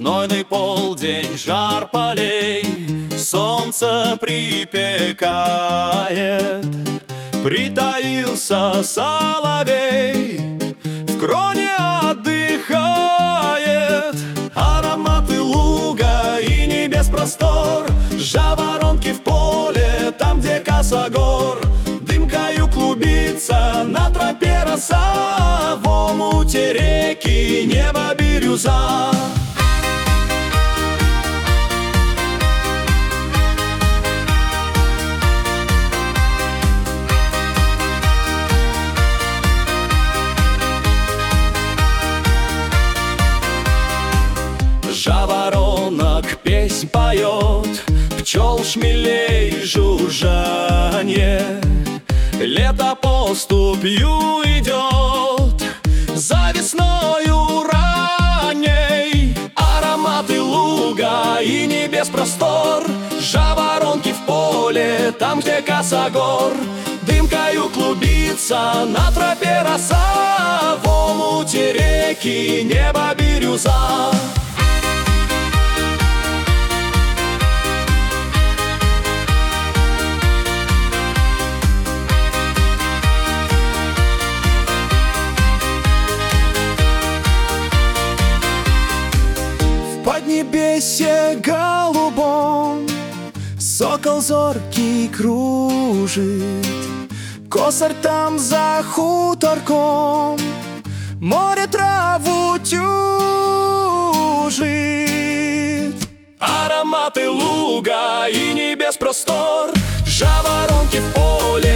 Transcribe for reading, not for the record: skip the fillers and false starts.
Знойный полдень, жар полей, солнце припекает. Притаился соловей, в кроне отдыхает. Ароматы луга и небес простор, жаворонки в поле, там, где косогор. Дымкою клубится на тропе роса, в омуте реки небо бирюза. Жаворонок песнь поет, пчел шмелей жужжанье. Лето поступью идет, за весною ранней. Ароматы луга и небес простор, жаворонки в поле, там, где косогор. Дымкою клубится на тропе роса, в омуте реки небо бирюза. В поднебесье голубом сокол зоркий кружит, косарь там за хуторком море траву тюжит. Ароматы луга и небес простор, жаворонки в поле,